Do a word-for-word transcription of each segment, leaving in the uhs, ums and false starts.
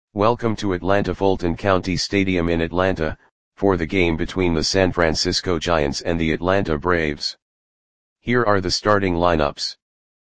Welcome to Atlanta Fulton County Stadium in Atlanta, for the game between the San Francisco Giants and the Atlanta Braves. Here are the starting lineups.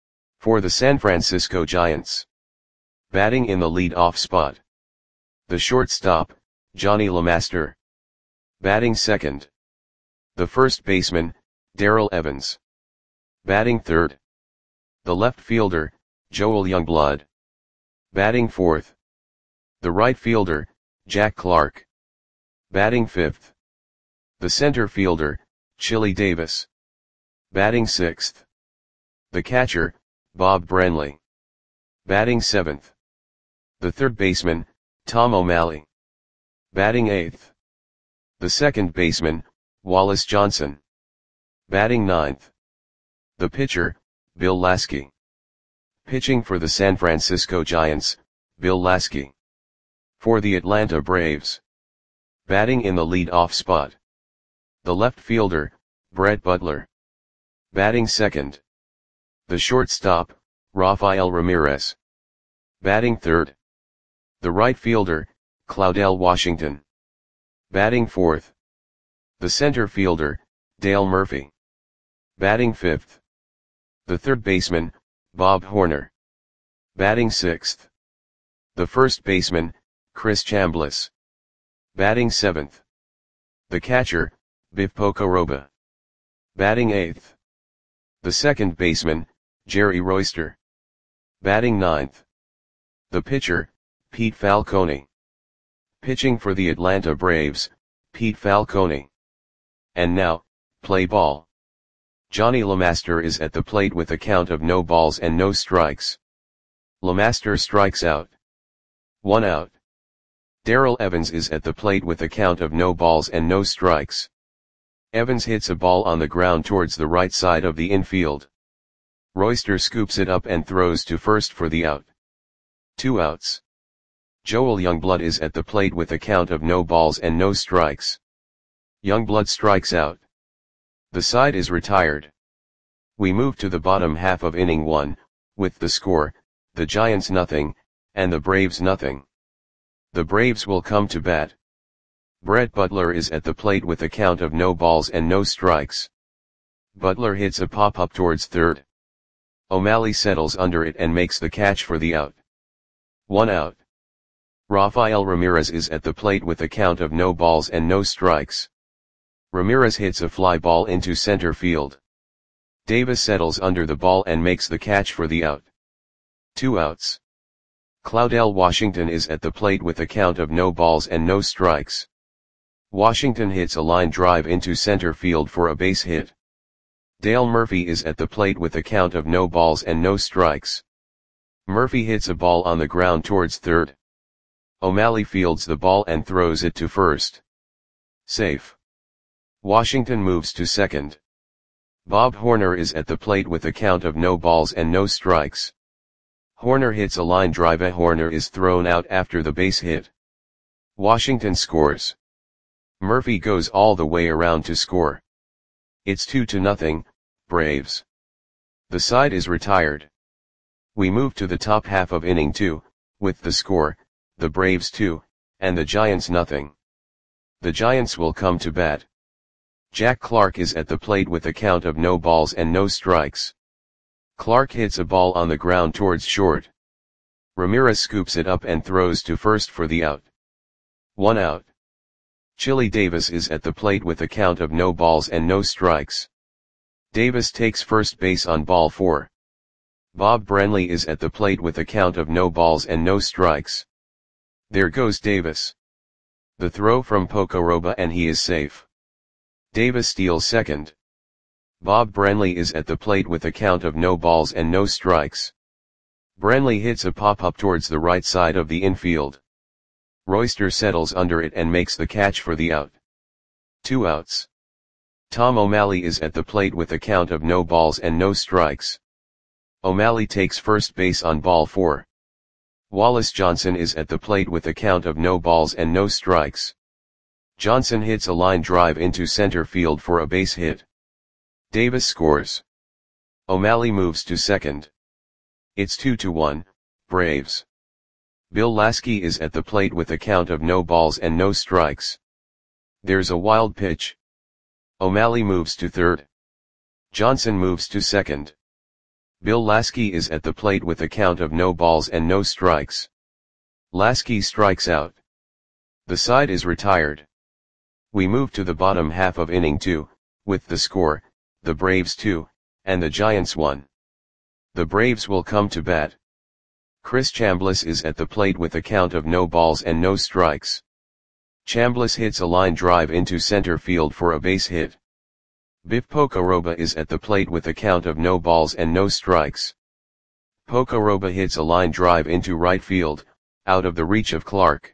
For the San Francisco Giants. Batting in the lead-off spot. The shortstop, Johnny LeMaster. Batting second. The first baseman, Darrell Evans. Batting third. The left fielder, Joel Youngblood. Batting fourth. The right fielder, Jack Clark. Batting fifth. The center fielder, Chili Davis. Batting sixth. The catcher, Bob Brenly. Batting seventh. The third baseman, Tom O'Malley. Batting eighth. The second baseman, Wallace Johnson. Batting ninth. The pitcher, Bill Lasky. Pitching for the San Francisco Giants, Bill Lasky. For the Atlanta Braves. Batting in the lead-off spot. The left fielder, Brett Butler. Batting second. The shortstop, Rafael Ramirez. Batting third. The right fielder, Claudell Washington. Batting fourth. The center fielder, Dale Murphy. Batting fifth. The third baseman, Bob Horner. Batting sixth. The first baseman, Chris Chambliss. Batting seventh. The catcher, Biff Pocoroba. Batting eighth. The second baseman, Jerry Royster. Batting ninth. The pitcher, Pete Falcone. Pitching for the Atlanta Braves, Pete Falcone. And now, play ball. Johnny LeMaster is at the plate with a count of no balls and no strikes. LeMaster strikes out. One out. Darrell Evans is at the plate with a count of no balls and no strikes. Evans hits a ball on the ground towards the right side of the infield. Royster scoops it up and throws to first for the out. Two outs. Joel Youngblood is at the plate with a count of no balls and no strikes. Youngblood strikes out. The side is retired. We move to the bottom half of inning one, with the score, the Giants nothing, and the Braves nothing. The Braves will come to bat. Brett Butler is at the plate with a count of no balls and no strikes. Butler hits a pop-up towards third. O'Malley settles under it and makes the catch for the out. One out. Rafael Ramirez is at the plate with a count of no balls and no strikes. Ramirez hits a fly ball into center field. Davis settles under the ball and makes the catch for the out. Two outs. Claudell Washington is at the plate with a count of no balls and no strikes. Washington hits a line drive into center field for a base hit. Dale Murphy is at the plate with a count of no balls and no strikes. Murphy hits a ball on the ground towards third. O'Malley fields the ball and throws it to first. Safe. Washington moves to second. Bob Horner is at the plate with a count of no balls and no strikes. Horner hits a line drive. Horner is thrown out after the base hit. Washington scores. Murphy goes all the way around to score. It's two to nothing, Braves. The side is retired. We move to the top half of inning two, with the score, the Braves two, and the Giants nothing. The Giants will come to bat. Jack Clark is at the plate with a count of no balls and no strikes. Clark hits a ball on the ground towards short. Ramirez scoops it up and throws to first for the out. One out. Chili Davis is at the plate with a count of no balls and no strikes. Davis takes first base on ball four. Bob Brenly is at the plate with a count of no balls and no strikes. There goes Davis. The throw from Pocoroba and he is safe. Davis steals second. Bob Brenly is at the plate with a count of no balls and no strikes. Brenly hits a pop-up towards the right side of the infield. Royster settles under it and makes the catch for the out. Two outs. Tom O'Malley is at the plate with a count of no balls and no strikes. O'Malley takes first base on ball four. Wallace Johnson is at the plate with a count of no balls and no strikes. Johnson hits a line drive into center field for a base hit. Davis scores. O'Malley moves to second. It's two to one, Braves. Bill Lasky is at the plate with a count of no balls and no strikes. There's a wild pitch. O'Malley moves to third. Johnson moves to second. Bill Lasky is at the plate with a count of no balls and no strikes. Lasky strikes out. The side is retired. We move to the bottom half of inning two, with the score, the Braves two, and the Giants one. The Braves will come to bat. Chris Chambliss is at the plate with a count of no balls and no strikes. Chambliss hits a line drive into center field for a base hit. Biff Pocoroba is at the plate with a count of no balls and no strikes. Pocoroba hits a line drive into right field, out of the reach of Clark.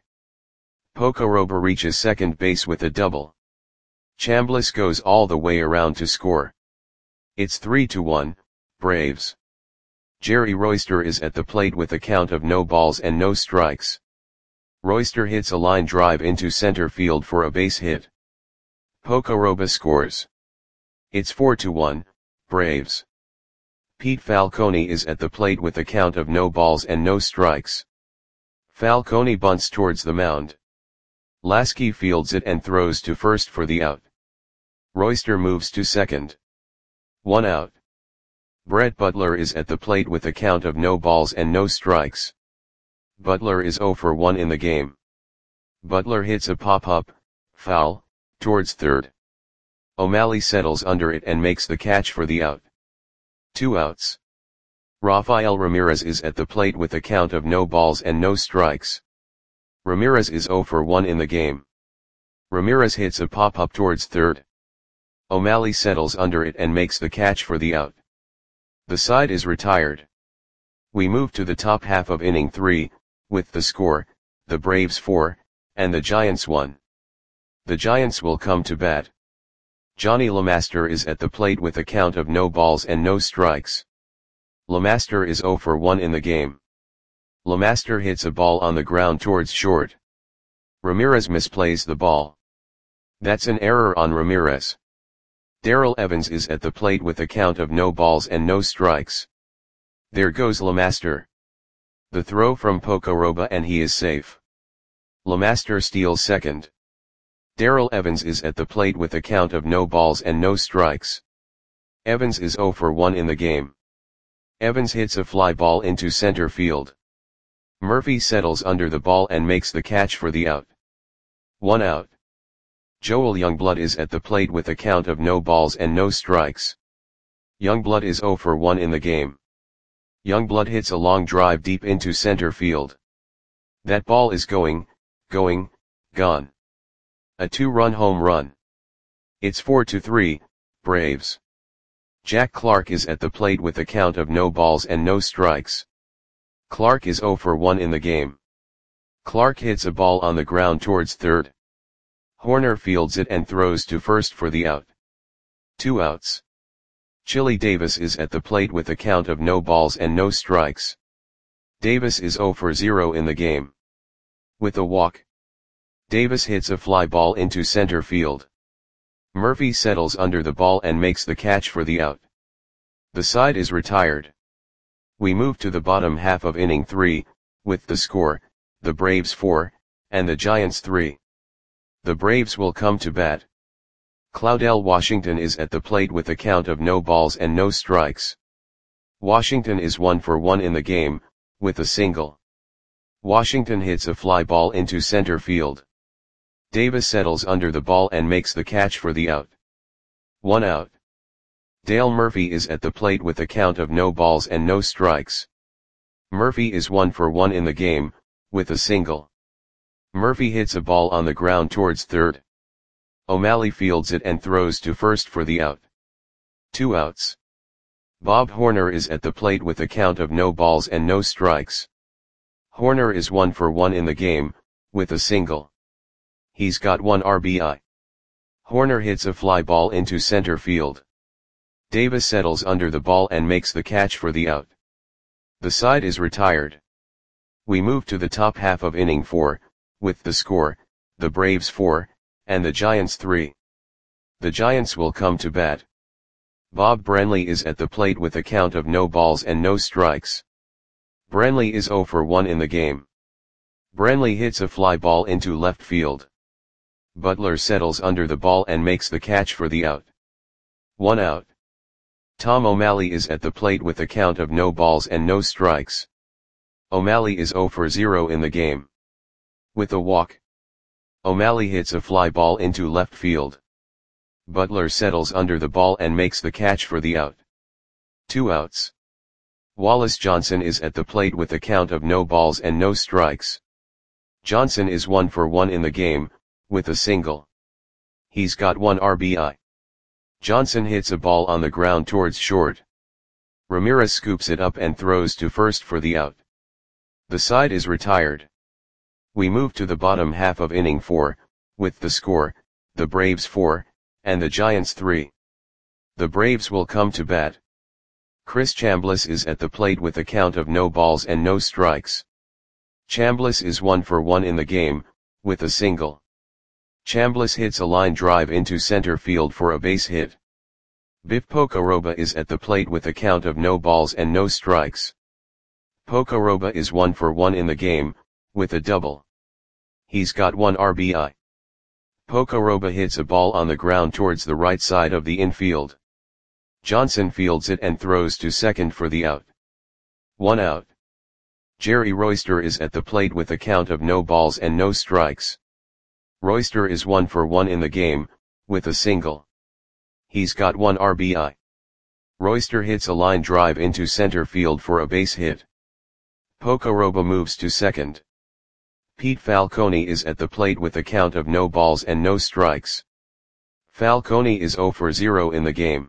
Pocoroba reaches second base with a double. Chambliss goes all the way around to score. It's three to one, Braves. Jerry Royster is at the plate with a count of no balls and no strikes. Royster hits a line drive into center field for a base hit. Pocoroba scores. It's four to one, Braves. Pete Falcone is at the plate with a count of no balls and no strikes. Falcone bunts towards the mound. Lasky fields it and throws to first for the out. Royster moves to second. One out. Brett Butler is at the plate with a count of no balls and no strikes. Butler is oh for one in the game. Butler hits a pop-up, foul, towards third. O'Malley settles under it and makes the catch for the out. Two outs. Rafael Ramirez is at the plate with a count of no balls and no strikes. Ramirez is oh for one in the game. Ramirez hits a pop-up towards third. O'Malley settles under it and makes the catch for the out. The side is retired. We move to the top half of inning three, with the score, the Braves four, and the Giants one. The Giants will come to bat. Johnny LeMaster is at the plate with a count of no balls and no strikes. LeMaster is oh for one in the game. LeMaster hits a ball on the ground towards short. Ramirez misplays the ball. That's an error on Ramirez. Darrell Evans is at the plate with a count of no balls and no strikes. There goes LeMaster. The throw from Pocoroba and he is safe. LeMaster steals second. Darrell Evans is at the plate with a count of no balls and no strikes. Evans is oh for one in the game. Evans hits a fly ball into center field. Murphy settles under the ball and makes the catch for the out. One out. Joel Youngblood is at the plate with a count of no balls and no strikes. Youngblood is oh for one in the game. Youngblood hits a long drive deep into center field. That ball is going, going, gone. A two-run home run. It's four to three, Braves. Jack Clark is at the plate with a count of no balls and no strikes. Clark is oh for one in the game. Clark hits a ball on the ground towards third. Horner fields it and throws to first for the out. Two outs. Chili Davis is at the plate with a count of no balls and no strikes. Davis is oh for zero in the game. With a walk. Davis hits a fly ball into center field. Murphy settles under the ball and makes the catch for the out. The side is retired. We move to the bottom half of inning three, with the score, the Braves four, and the Giants three. The Braves will come to bat. Claudell Washington is at the plate with a count of no balls and no strikes. Washington is one for one in the game, with a single. Washington hits a fly ball into center field. Davis settles under the ball and makes the catch for the out. One out. Dale Murphy is at the plate with a count of no balls and no strikes. Murphy is one for one in the game, with a single. Murphy hits a ball on the ground towards third. O'Malley fields it and throws to first for the out. Two outs. Bob Horner is at the plate with a count of no balls and no strikes. Horner is one for one in the game, with a single. He's got one R B I. Horner hits a fly ball into center field. Davis settles under the ball and makes the catch for the out. The side is retired. We move to the top half of inning four, with the score, the Braves four, and the Giants three. The Giants will come to bat. Bob Brenly is at the plate with a count of no balls and no strikes. Brenly is oh for one in the game. Branley hits a fly ball into left field. Butler settles under the ball and makes the catch for the out. One out. Tom O'Malley is at the plate with a count of no balls and no strikes. O'Malley is zero for zero in the game. With a walk, O'Malley hits a fly ball into left field. Butler settles under the ball and makes the catch for the out. Two outs. Wallace Johnson is at the plate with a count of no balls and no strikes. Johnson is one for one in the game, with a single. He's got one R B I. Johnson hits a ball on the ground towards short. Ramirez scoops it up and throws to first for the out. The side is retired. We move to the bottom half of inning four, with the score, the Braves four, and the Giants three. The Braves will come to bat. Chris Chambliss is at the plate with a count of no balls and no strikes. Chambliss is one for one in the game, with a single. Chambliss hits a line drive into center field for a base hit. Biff Pocoroba is at the plate with a count of no balls and no strikes. Pocoroba is one for one in the game, with a double. He's got one R B I. Pocoroba hits a ball on the ground towards the right side of the infield. Johnson fields it and throws to second for the out. One out. Jerry Royster is at the plate with a count of no balls and no strikes. Royster is one for one in the game, with a single. He's got one R B I. Royster hits a line drive into center field for a base hit. Pocoroba moves to second. Pete Falcone is at the plate with a count of no balls and no strikes. Falcone is zero for zero in the game.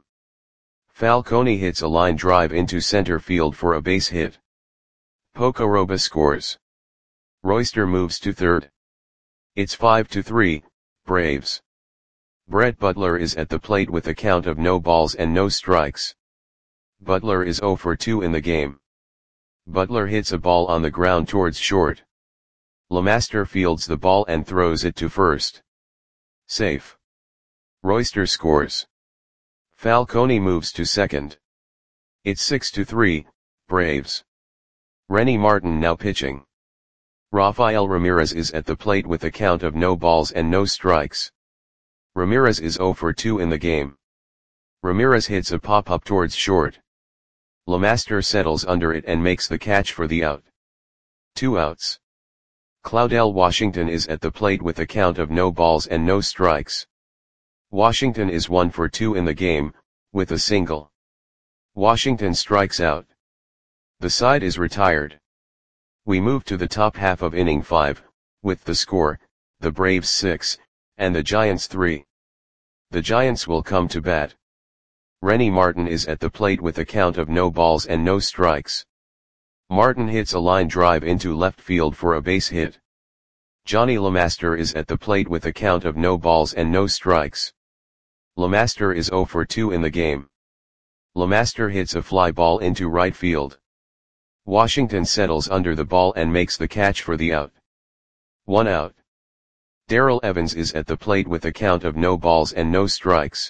Falcone hits a line drive into center field for a base hit. Pocoroba scores. Royster moves to third. It's five to three, Braves. Brett Butler is at the plate with a count of no balls and no strikes. Butler is zero for two in the game. Butler hits a ball on the ground towards short. LeMaster fields the ball and throws it to first. Safe. Royster scores. Falcone moves to second. It's six to three, Braves. Rennie Martin now pitching. Rafael Ramirez is at the plate with a count of no balls and no strikes. Ramirez is zero for two in the game. Ramirez hits a pop-up towards short. LeMaster settles under it and makes the catch for the out. Two outs. Claudel Washington is at the plate with a count of no balls and no strikes. Washington is one for two in the game, with a single. Washington strikes out. The side is retired. We move to the top half of inning five, with the score, the Braves six, and the Giants three. The Giants will come to bat. Rennie Martin is at the plate with a count of no balls and no strikes. Martin hits a line drive into left field for a base hit. Johnny LeMaster is at the plate with a count of no balls and no strikes. LeMaster is zero for two in the game. LeMaster hits a fly ball into right field. Washington settles under the ball and makes the catch for the out. One out. Darrell Evans is at the plate with a count of no balls and no strikes.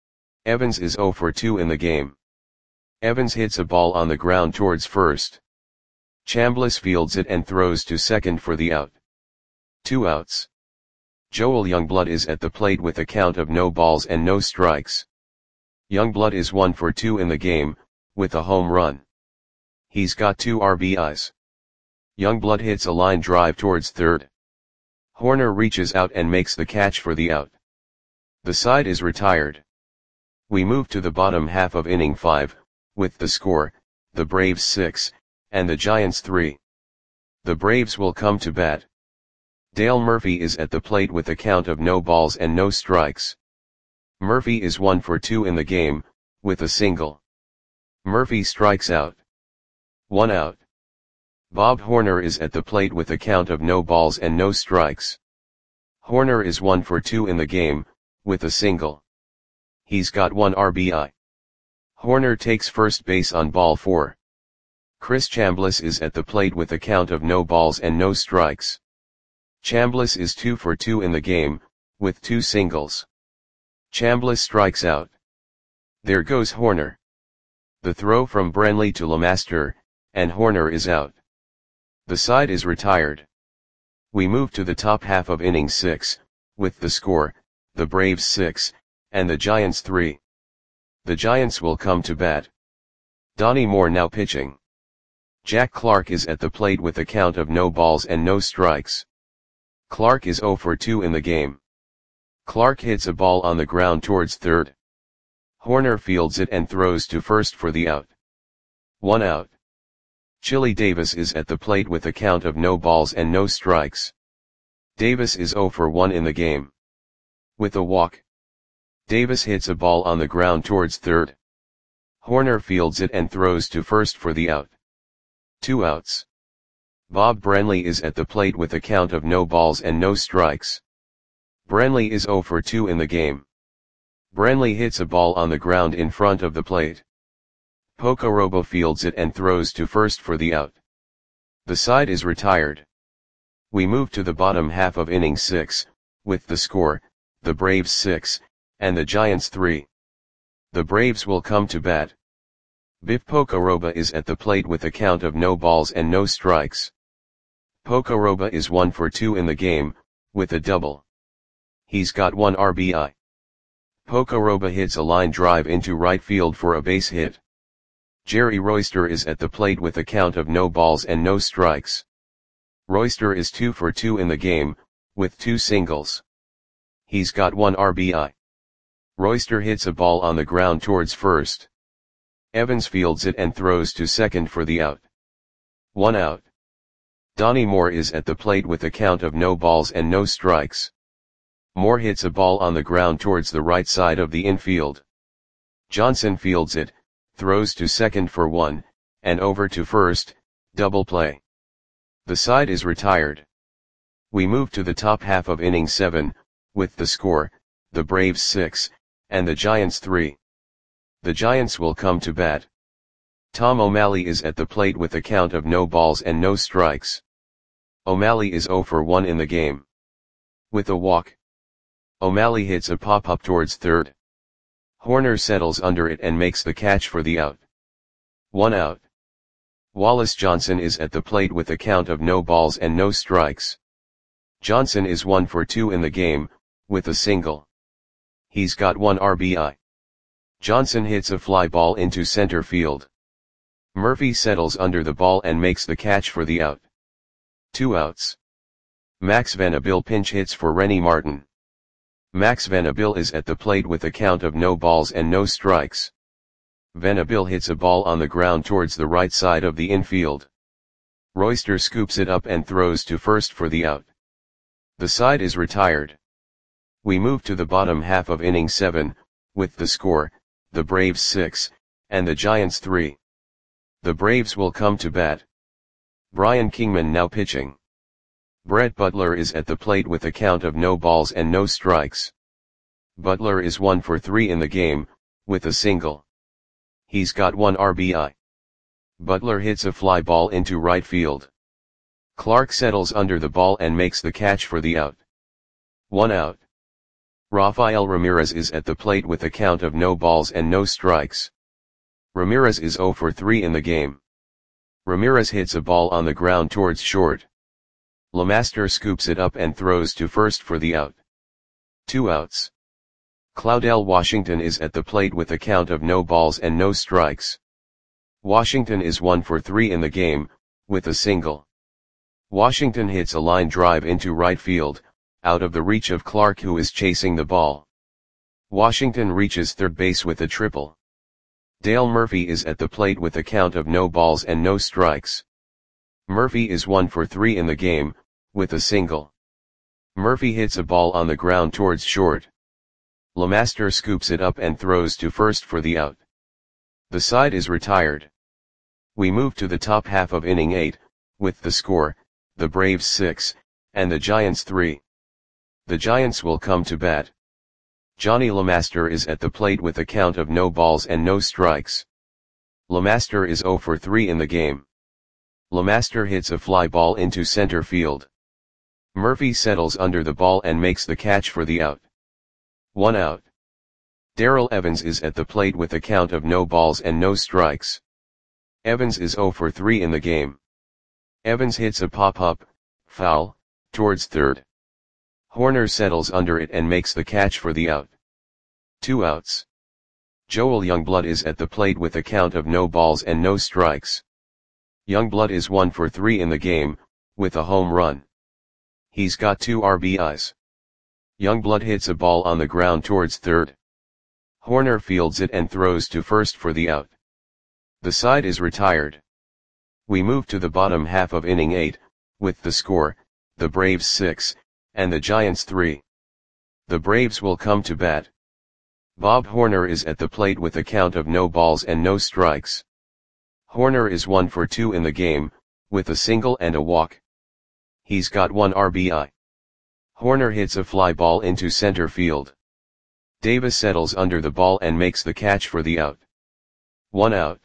Evans is zero for two in the game. Evans hits a ball on the ground towards first. Chambliss fields it and throws to second for the out. Two outs. Joel Youngblood is at the plate with a count of no balls and no strikes. Youngblood is one for two in the game, with a home run. He's got two R B Is. Youngblood hits a line drive towards third. Horner reaches out and makes the catch for the out. The side is retired. We move to the bottom half of inning five, with the score, the Braves six, and the Giants three. The Braves will come to bat. Dale Murphy is at the plate with a count of no balls and no strikes. Murphy is one for two in the game, with a single. Murphy strikes out. One out. Bob Horner is at the plate with a count of no balls and no strikes. Horner is one for two in the game, with a single. He's got one R B I. Horner takes first base on ball four. Chris Chambliss is at the plate with a count of no balls and no strikes. Chambliss is two for two in the game, with two singles. Chambliss strikes out. There goes Horner. The throw from Branley to LeMaster, and Horner is out. The side is retired. We move to the top half of inning six, with the score, the Braves six, and the Giants three. The Giants will come to bat. Donnie Moore now pitching. Jack Clark is at the plate with a count of no balls and no strikes. Clark is oh for two in the game. Clark hits a ball on the ground towards third. Horner fields it and throws to first for the out. One out. Chili Davis is at the plate with a count of no balls and no strikes. Davis is oh for one in the game. With a walk. Davis hits a ball on the ground towards third. Horner fields it and throws to first for the out. Two outs. Bob Brenly is at the plate with a count of no balls and no strikes. Brenly is oh for two in the game. Brenly hits a ball on the ground in front of the plate. Pocorobo fields it and throws to first for the out. The side is retired. We move to the bottom half of inning six, with the score, the Braves six, and the Giants three. The Braves will come to bat. Biff Pocorobo is at the plate with a count of no balls and no strikes. Pocorobo is one for two in the game, with a double. He's got one R B I. Pocorobo hits a line drive into right field for a base hit. Jerry Royster is at the plate with a count of no balls and no strikes. Royster is two for two in the game, with two singles. He's got one R B I. Royster hits a ball on the ground towards first. Evans fields it and throws to second for the out. One out. Donnie Moore is at the plate with a count of no balls and no strikes. Moore hits a ball on the ground towards the right side of the infield. Johnson fields it, throws to second for one, and over to first, double play. The side is retired. We move to the top half of inning seven, with the score, the Braves six, and the Giants three. The Giants will come to bat. Tom O'Malley is at the plate with a count of no balls and no strikes. O'Malley is oh for one in the game. With a walk. O'Malley hits a pop-up towards third. Horner settles under it and makes the catch for the out. One out. Wallace Johnson is at the plate with a count of no balls and no strikes. Johnson is one for two in the game, with a single. He's got one R B I. Johnson hits a fly ball into center field. Murphy settles under the ball and makes the catch for the out. Two outs. Max Vanderbilt pinch hits for Rennie Martin. Max Vanderbilt is at the plate with a count of no balls and no strikes. Vanderbilt hits a ball on the ground towards the right side of the infield. Royster scoops it up and throws to first for the out. The side is retired. We move to the bottom half of inning seven, with the score, the Braves six, and the Giants three. The Braves will come to bat. Brian Kingman now pitching. Brett Butler is at the plate with a count of no balls and no strikes. Butler is one for three in the game, with a single. He's got one R B I. Butler hits a fly ball into right field. Clark settles under the ball and makes the catch for the out. One out. Rafael Ramirez is at the plate with a count of no balls and no strikes. Ramirez is oh for three in the game. Ramirez hits a ball on the ground towards short. LeMaster scoops it up and throws to first for the out. Two outs. Claudel Washington is at the plate with a count of no balls and no strikes. Washington is one for three in the game, with a single. Washington hits a line drive into right field, out of the reach of Clark who is chasing the ball. Washington reaches third base with a triple. Dale Murphy is at the plate with a count of no balls and no strikes. Murphy is one for three in the game, with a single. Murphy hits a ball on the ground towards short. LeMaster scoops it up and throws to first for the out. The side is retired. We move to the top half of inning eight, with the score, the Braves six, and the Giants three. The Giants will come to bat. Johnny LeMaster is at the plate with a count of no balls and no strikes. LeMaster is oh for three in the game. LeMaster hits a fly ball into center field. Murphy settles under the ball and makes the catch for the out. One out. Darrell Evans is at the plate with a count of no balls and no strikes. Evans is oh for three in the game. Evans hits a pop-up, foul, towards third. Horner settles under it and makes the catch for the out. Two outs. Joel Youngblood is at the plate with a count of no balls and no strikes. Youngblood is one for three in the game, with a home run. He's got two R B Is. Youngblood hits a ball on the ground towards third. Horner fields it and throws to first for the out. The side is retired. We move to the bottom half of inning eight, with the score, the Braves six, and the Giants three. The Braves will come to bat. Bob Horner is at the plate with a count of no balls and no strikes. Horner is one for two in the game, with a single and a walk. He's got one R B I. Horner hits a fly ball into center field. Davis settles under the ball and makes the catch for the out. One out.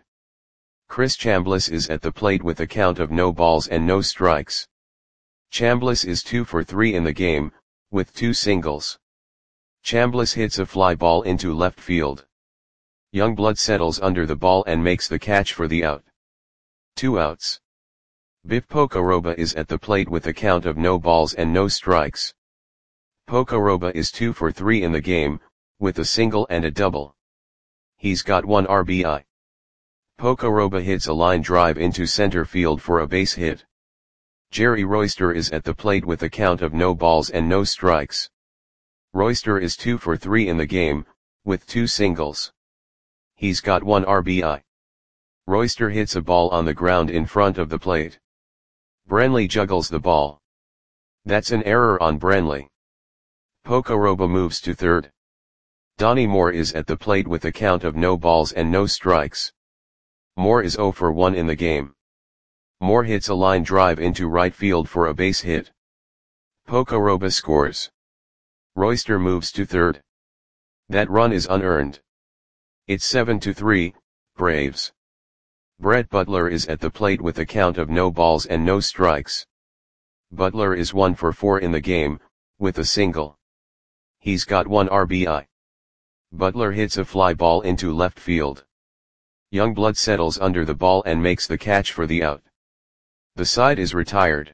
Chris Chambliss is at the plate with a count of no balls and no strikes. Chambliss is two for three in the game, with two singles. Chambliss hits a fly ball into left field. Youngblood settles under the ball and makes the catch for the out. Two outs. Biff Pocoroba is at the plate with a count of no balls and no strikes. Pocoroba is two for three in the game, with a single and a double. He's got one R B I. Pocoroba hits a line drive into center field for a base hit. Jerry Royster is at the plate with a count of no balls and no strikes. Royster is two for three in the game, with two singles. He's got one R B I. Royster hits a ball on the ground in front of the plate. Branley juggles the ball. That's an error on Branley. Pocoroba moves to third. Donnie Moore is at the plate with a count of no balls and no strikes. Moore is zero for one in the game. Moore hits a line drive into right field for a base hit. Pocoroba scores. Royster moves to third. That run is unearned. It's seven to three, Braves. Brett Butler is at the plate with a count of no balls and no strikes. Butler is one for four in the game, with a single. He's got one R B I. Butler hits a fly ball into left field. Youngblood settles under the ball and makes the catch for the out. The side is retired.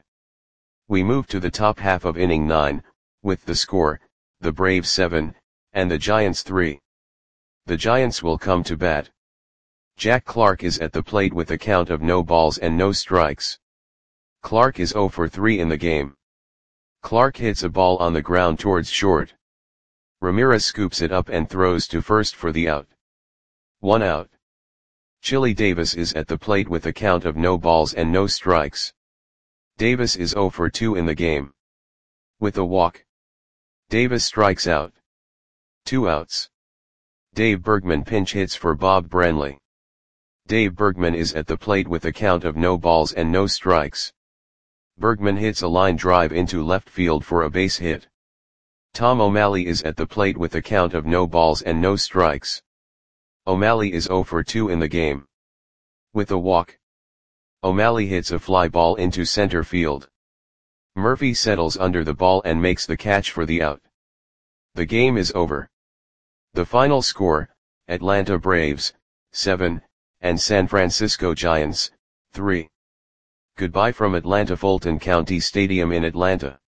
We move to the top half of inning nine, with the score, the Braves seven, and the Giants three. The Giants will come to bat. Jack Clark is at the plate with a count of no balls and no strikes. Clark is zero for three in the game. Clark hits a ball on the ground towards short. Ramirez scoops it up and throws to first for the out. One out. Chili Davis is at the plate with a count of no balls and no strikes. Davis is zero for two in the game. With a walk. Davis strikes out. Two outs. Dave Bergman pinch hits for Bob Branley. Dave Bergman is at the plate with a count of no balls and no strikes. Bergman hits a line drive into left field for a base hit. Tom O'Malley is at the plate with a count of no balls and no strikes. O'Malley is zero for two in the game. With a walk. O'Malley hits a fly ball into center field. Murphy settles under the ball and makes the catch for the out. The game is over. The final score, Atlanta Braves, seven, and San Francisco Giants, three. Goodbye from Atlanta Fulton County Stadium in Atlanta.